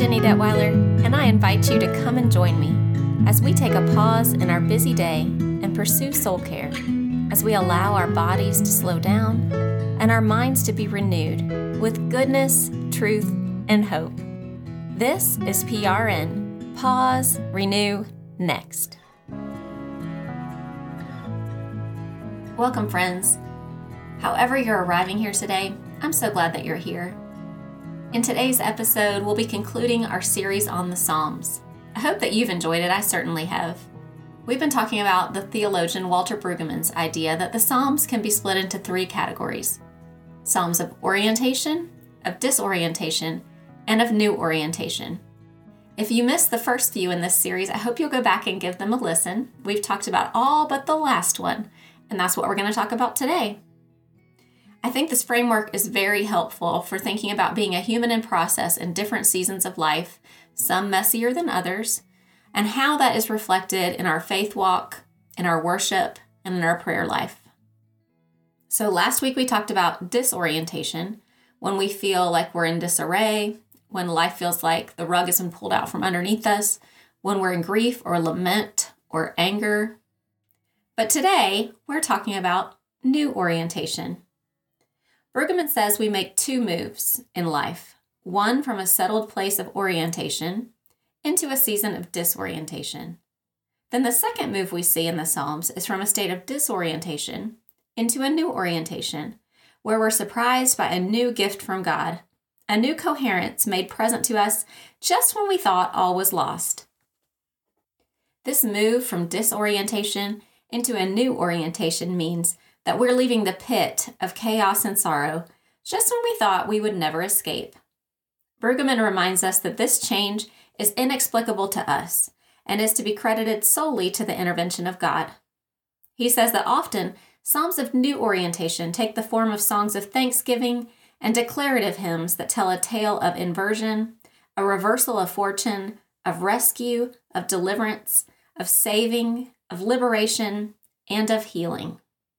Jenny Detweiler, and I invite you to come and join me as we take a pause in our busy day and pursue soul care, as we allow our bodies to slow down and our minds to be renewed with goodness, truth, and hope. This is PRN, Pause, Renew, Next. Welcome, friends. However you're arriving here today, I'm so glad that you're here. In today's episode, we'll be concluding our series on the Psalms. I hope that you've enjoyed it. I certainly have. We've been talking about the theologian Walter Brueggemann's idea that the Psalms can be split into three categories: Psalms of orientation, of disorientation, and of new orientation. If you missed the first few in this series, I hope you'll go back and give them a listen. We've talked about all but the last one, and that's what we're going to talk about today. I think this framework is very helpful for thinking about being a human in process in different seasons of life, some messier than others, and how that is reflected in our faith walk, in our worship, and in our prayer life. So last week we talked about disorientation, when we feel like we're in disarray, when life feels like the rug has been pulled out from underneath us, when we're in grief or lament or anger. But today we're talking about new orientation. Brueggemann says we make two moves in life, one from a settled place of orientation into a season of disorientation. Then the second move we see in the Psalms is from a state of disorientation into a new orientation, where we're surprised by a new gift from God, a new coherence made present to us just when we thought all was lost. This move from disorientation into a new orientation means that we're leaving the pit of chaos and sorrow just when we thought we would never escape. Brueggemann reminds us that this change is inexplicable to us and is to be credited solely to the intervention of God. He says that often Psalms of new orientation take the form of songs of thanksgiving and declarative hymns that tell a tale of inversion, a reversal of fortune, of rescue, of deliverance, of saving, of liberation, and of healing.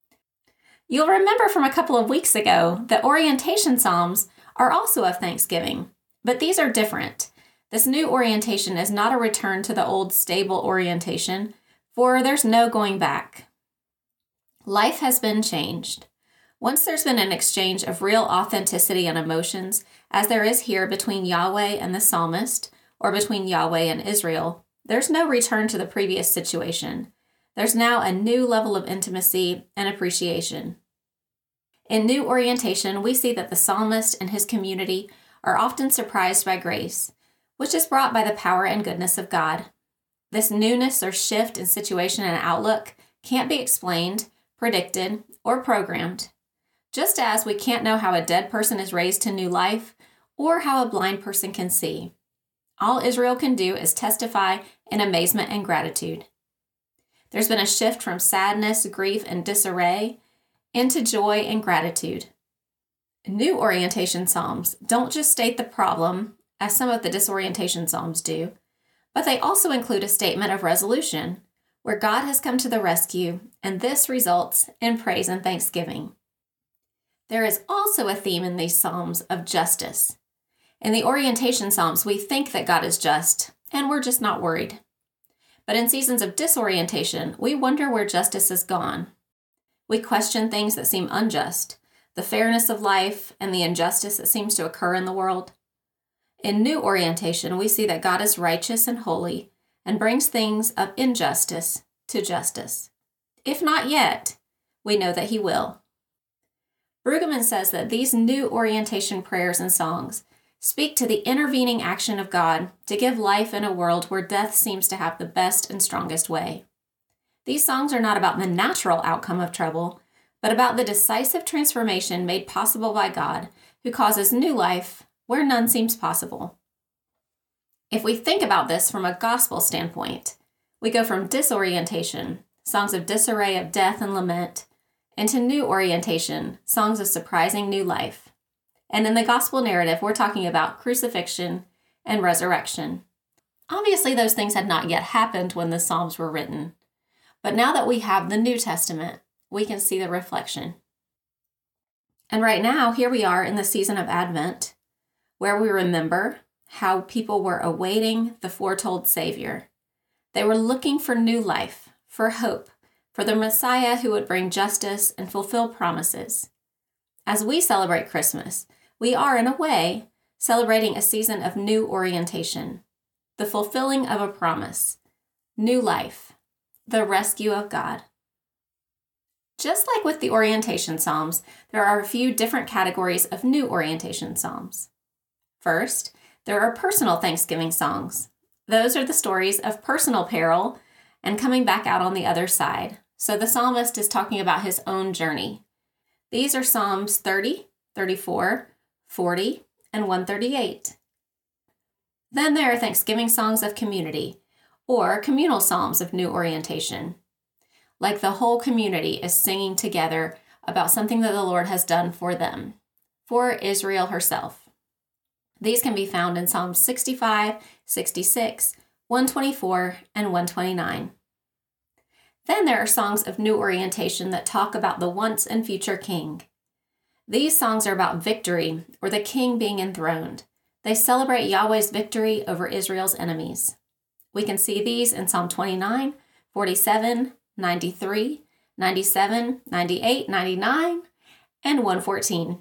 You'll remember from a couple of weeks ago that orientation psalms are also of thanksgiving, but these are different. This new orientation is not a return to the old stable orientation, for there's no going back. Life has been changed. Once there's been an exchange of real authenticity and emotions, as there is here between Yahweh and the psalmist, or between Yahweh and Israel, there's no return to the previous situation. There's now a new level of intimacy and appreciation. In new orientation, we see that the psalmist and his community are often surprised by grace, which is brought by the power and goodness of God. This newness or shift in situation and outlook can't be explained, predicted, or programmed, just as we can't know how a dead person is raised to new life or how a blind person can see. All Israel can do is testify in amazement and gratitude. There's been a shift from sadness, grief, and disarray into joy and gratitude. New orientation psalms don't just state the problem, as some of the disorientation psalms do, but they also include a statement of resolution, where God has come to the rescue, and this results in praise and thanksgiving. There is also a theme in these psalms of justice. In the orientation psalms, we think that God is just, and we're just not worried. But in seasons of disorientation, we wonder where justice has gone. We question things that seem unjust, the fairness of life, and the injustice that seems to occur in the world. In new orientation, we see that God is righteous and holy and brings things of injustice to justice. If not yet, we know that he will. Brueggemann says that these new orientation prayers and songs speak to the intervening action of God to give life in a world where death seems to have the best and strongest way. These songs are not about the natural outcome of trouble, but about the decisive transformation made possible by God, who causes new life where none seems possible. If we think about this from a gospel standpoint, we go from disorientation, songs of disarray of death and lament, into new orientation, songs of surprising new life. And in the gospel narrative, we're talking about crucifixion and resurrection. Obviously, those things had not yet happened when the Psalms were written. But now that we have the New Testament, we can see the reflection. And right now, here we are in the season of Advent, where we remember how people were awaiting the foretold Savior. They were looking for new life, for hope, for the Messiah who would bring justice and fulfill promises. As we celebrate Christmas, we are, in a way, celebrating a season of new orientation, the fulfilling of a promise, new life, the rescue of God. Just like with the orientation psalms, there are a few different categories of new orientation psalms. First, there are personal Thanksgiving songs. Those are the stories of personal peril and coming back out on the other side. So the psalmist is talking about his own journey. These are Psalms 30, 34, 40, and 138. Then there are Thanksgiving songs of community, or communal psalms of new orientation. Like the whole community is singing together about something that the Lord has done for them, for Israel herself. These can be found in Psalms 65, 66, 124, and 129. Then there are songs of new orientation that talk about the once and future king. These songs are about victory, or the king being enthroned. They celebrate Yahweh's victory over Israel's enemies. We can see these in Psalm 29, 47, 93, 97, 98, 99, and 114.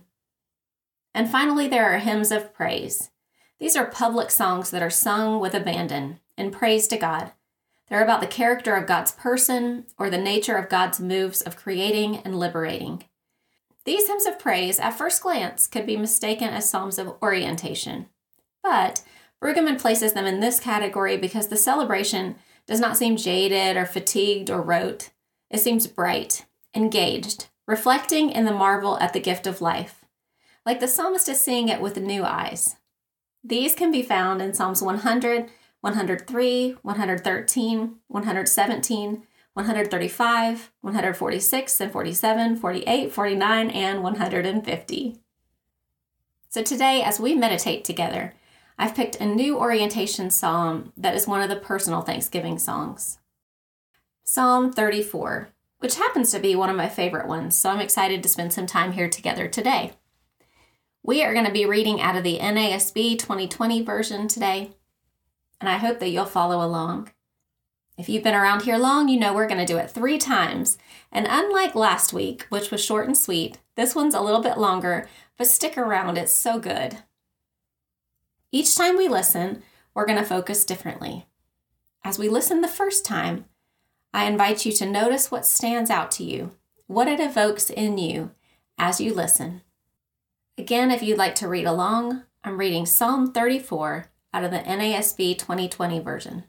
And finally, there are hymns of praise. These are public songs that are sung with abandon in praise to God. They're about the character of God's person or the nature of God's moves of creating and liberating. These hymns of praise, at first glance, could be mistaken as psalms of orientation. But Brueggemann places them in this category because the celebration does not seem jaded or fatigued or rote. It seems bright, engaged, reflecting in the marvel at the gift of life. Like the psalmist is seeing it with new eyes. These can be found in Psalms 100, 103, 113, 117, 135, 146, and 47, 48, 49, and 150. So today, as we meditate together, I've picked a new orientation psalm that is one of the personal Thanksgiving songs. Psalm 34, which happens to be one of my favorite ones, so I'm excited to spend some time here together today. We are going to be reading out of the NASB 2020 version today, and I hope that you'll follow along. If you've been around here long, you know we're going to do it 3 times, and unlike last week, which was short and sweet, this one's a little bit longer, but stick around, it's so good. Each time we listen, we're going to focus differently. As we listen the first time, I invite you to notice what stands out to you, what it evokes in you as you listen. Again, if you'd like to read along, I'm reading Psalm 34 out of the NASB 2020 version.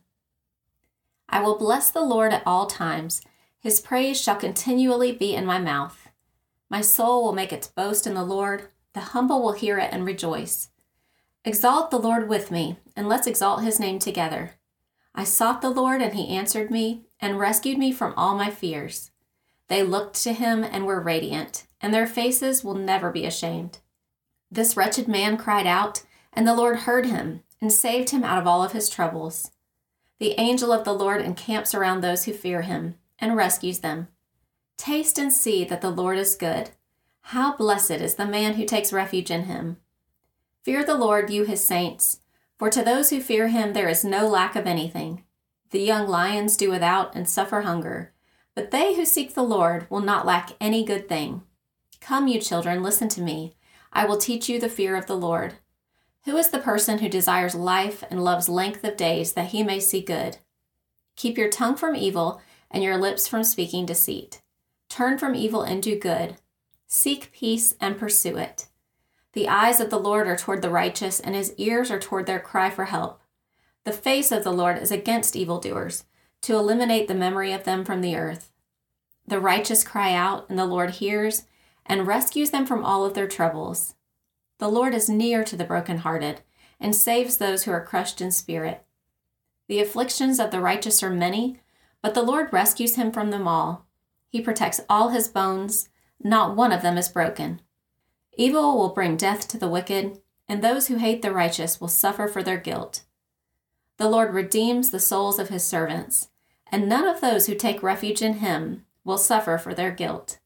I will bless the Lord at all times. His praise shall continually be in my mouth. My soul will make its boast in the Lord. The humble will hear it and rejoice. Exalt the Lord with me, and let's exalt his name together. I sought the Lord, and he answered me and rescued me from all my fears. They looked to him and were radiant, and their faces will never be ashamed. This wretched man cried out, and the Lord heard him and saved him out of all of his troubles. The angel of the Lord encamps around those who fear him and rescues them. Taste and see that the Lord is good. How blessed is the man who takes refuge in him. Fear the Lord, you his saints, for to those who fear him there is no lack of anything. The young lions do without and suffer hunger, but they who seek the Lord will not lack any good thing. Come, you children, listen to me. I will teach you the fear of the Lord. Who is the person who desires life and loves length of days that he may see good? Keep your tongue from evil and your lips from speaking deceit. Turn from evil and do good. Seek peace and pursue it. The eyes of the Lord are toward the righteous, and his ears are toward their cry for help. The face of the Lord is against evildoers, to eliminate the memory of them from the earth. The righteous cry out, and the Lord hears, and rescues them from all of their troubles. The Lord is near to the brokenhearted, and saves those who are crushed in spirit. The afflictions of the righteous are many, but the Lord rescues him from them all. He protects all his bones, not one of them is broken. Evil will bring death to the wicked, and those who hate the righteous will suffer for their guilt. The Lord redeems the souls of his servants, and none of those who take refuge in him will suffer for their guilt.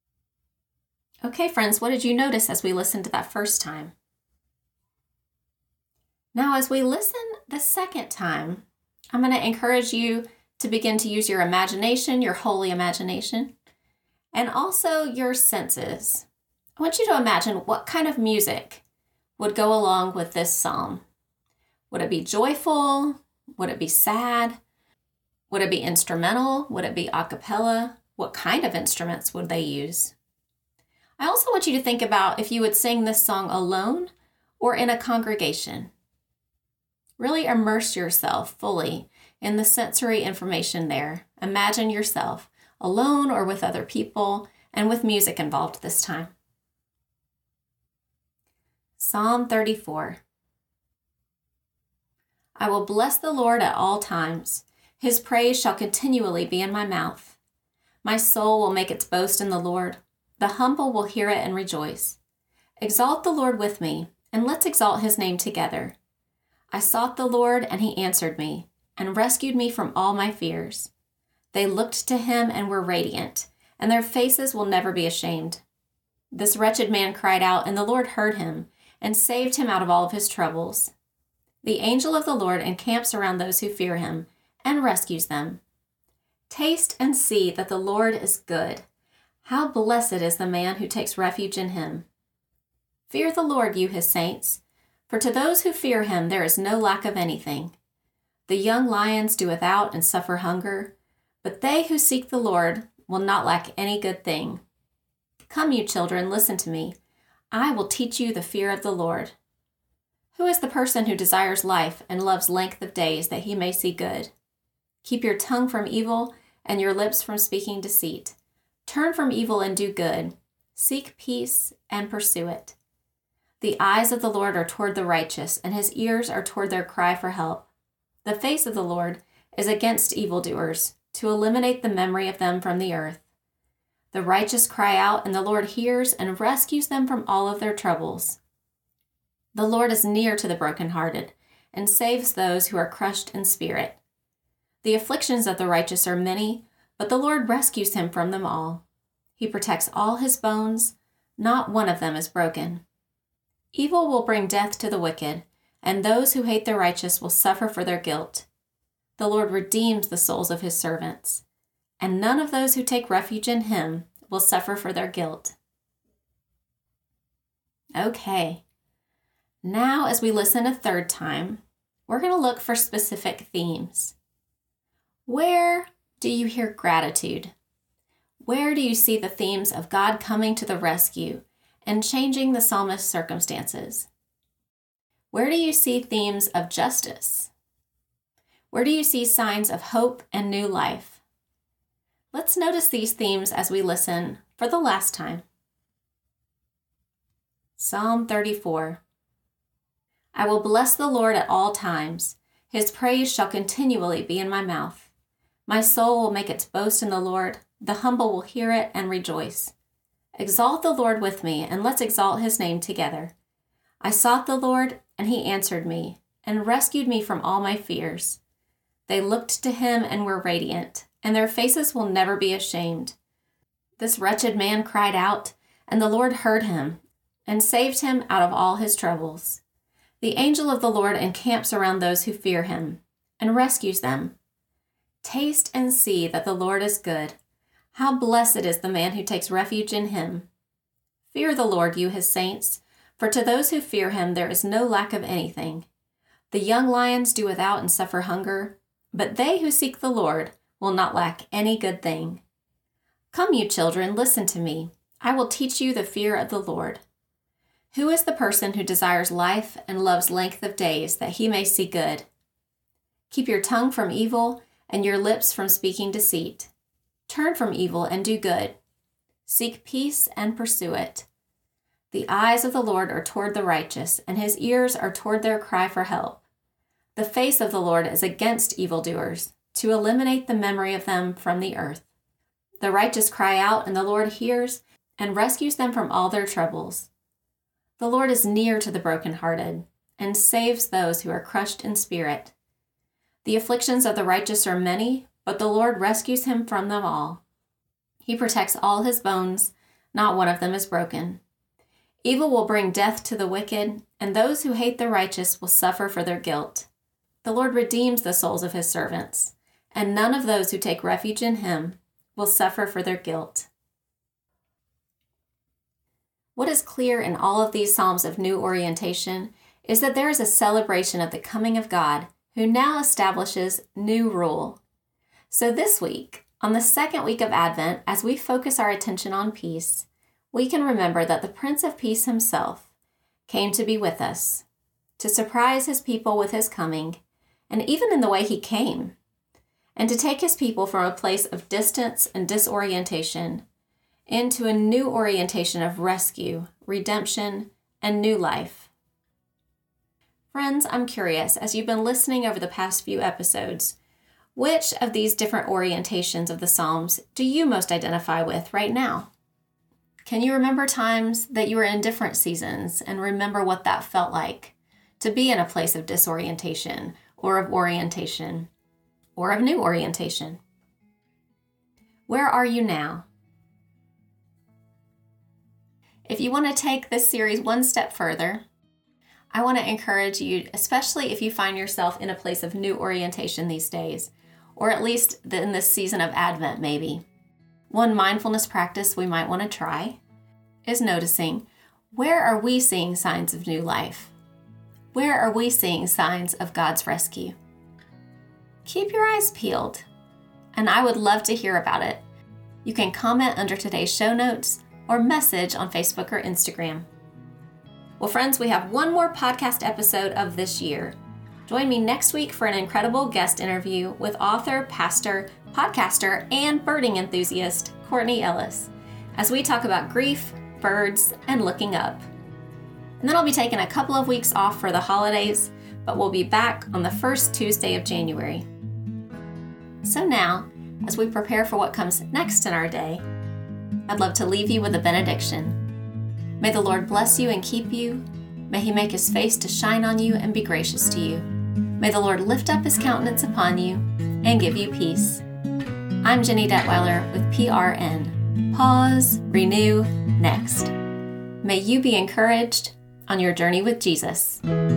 Okay, friends, what did you notice as we listened to that first time? Now, as we listen the second time, I'm going to encourage you to begin to use your imagination, your holy imagination, and also your senses. I want you to imagine what kind of music would go along with this psalm. Would it be joyful? Would it be sad? Would it be instrumental? Would it be a cappella? What kind of instruments would they use? I also want you to think about if you would sing this song alone or in a congregation. Really immerse yourself fully in the sensory information there. Imagine yourself alone or with other people and with music involved this time. Psalm 34. I will bless the Lord at all times. His praise shall continually be in my mouth. My soul will make its boast in the Lord. The humble will hear it and rejoice. Exalt the Lord with me, and let's exalt his name together. I sought the Lord, and he answered me, and rescued me from all my fears. They looked to him and were radiant, and their faces will never be ashamed. This wretched man cried out, and the Lord heard him, and saved him out of all of his troubles. The angel of the Lord encamps around those who fear him, and rescues them. Taste and see that the Lord is good. How blessed is the man who takes refuge in him. Fear the Lord, you his saints, for to those who fear him there is no lack of anything. The young lions do without and suffer hunger, but they who seek the Lord will not lack any good thing. Come, you children, listen to me. I will teach you the fear of the Lord. Who is the person who desires life and loves length of days that he may see good? Keep your tongue from evil and your lips from speaking deceit. Turn from evil and do good. Seek peace and pursue it. The eyes of the Lord are toward the righteous, and his ears are toward their cry for help. The face of the Lord is against evildoers, to eliminate the memory of them from the earth. The righteous cry out, and the Lord hears and rescues them from all of their troubles. The Lord is near to the brokenhearted, and saves those who are crushed in spirit. The afflictions of the righteous are many, but the Lord rescues him from them all. He protects all his bones, not one of them is broken. Evil will bring death to the wicked, and those who hate the righteous will suffer for their guilt. The Lord redeems the souls of his servants, and none of those who take refuge in him will suffer for their guilt. Okay, now as we listen a third time, we're going to look for specific themes. Where do you hear gratitude? Where do you see the themes of God coming to the rescue and changing the psalmist's circumstances? Where do you see themes of justice? Where do you see signs of hope and new life? Let's notice these themes as we listen for the last time. Psalm 34. I will bless the Lord at all times. His praise shall continually be in my mouth. My soul will make its boast in the Lord. The humble will hear it and rejoice. Exalt the Lord with me, and let's exalt his name together. I sought the Lord, and he answered me, and rescued me from all my fears. They looked to him and were radiant, and their faces will never be ashamed. This wretched man cried out, and the Lord heard him, and saved him out of all his troubles. The angel of the Lord encamps around those who fear him, and rescues them. Taste and see that the Lord is good. How blessed is the man who takes refuge in him. Fear the Lord, you his saints, for to those who fear him there is no lack of anything. The young lions do without and suffer hunger, but they who seek the Lord will not lack any good thing. Come, you children, listen to me. I will teach you the fear of the Lord. Who is the person who desires life and loves length of days that he may see good? Keep your tongue from evil and your lips from speaking deceit. Turn from evil and do good. Seek peace and pursue it. The eyes of the Lord are toward the righteous, and his ears are toward their cry for help. The face of the Lord is against evildoers, to eliminate the memory of them from the earth. The righteous cry out, and the Lord hears and rescues them from all their troubles. The Lord is near to the brokenhearted, and saves those who are crushed in spirit. The afflictions of the righteous are many, but the Lord rescues him from them all. He protects all his bones, not one of them is broken. Evil will bring death to the wicked, and those who hate the righteous will suffer for their guilt. The Lord redeems the souls of his servants, and none of those who take refuge in him will suffer for their guilt. What is clear in all of these Psalms of new orientation is that there is a celebration of the coming of God, who now establishes new rule. So this week, on the second week of Advent, as we focus our attention on peace, we can remember that the Prince of Peace himself came to be with us, to surprise his people with his coming, and even in the way he came, and to take his people from a place of distance and disorientation into a new orientation of rescue, redemption, and new life. Friends, I'm curious, as you've been listening over the past few episodes, which of these different orientations of the Psalms do you most identify with right now? Can you remember times that you were in different seasons and remember what that felt like to be in a place of disorientation or of orientation or of new orientation? Where are you now? If you want to take this series one step further, I want to encourage you, especially if you find yourself in a place of new orientation these days, or at least in this season of Advent maybe. One mindfulness practice we might want to try is noticing, where are we seeing signs of new life? Where are we seeing signs of God's rescue? Keep your eyes peeled, and I would love to hear about it. You can comment under today's show notes or message on Facebook or Instagram. Well, friends, we have one more podcast episode of this year. Join me next week for an incredible guest interview with author, pastor, podcaster, and birding enthusiast Courtney Ellis as we talk about grief, birds, and looking up. And then I'll be taking a couple of weeks off for the holidays, but we'll be back on the first Tuesday of January. So now, as we prepare for what comes next in our day, I'd love to leave you with a benediction. May the Lord bless you and keep you. May he make his face to shine on you and be gracious to you. May the Lord lift up his countenance upon you and give you peace. I'm Jenny Detweiler with PRN. Pause, renew, next. May you be encouraged on your journey with Jesus.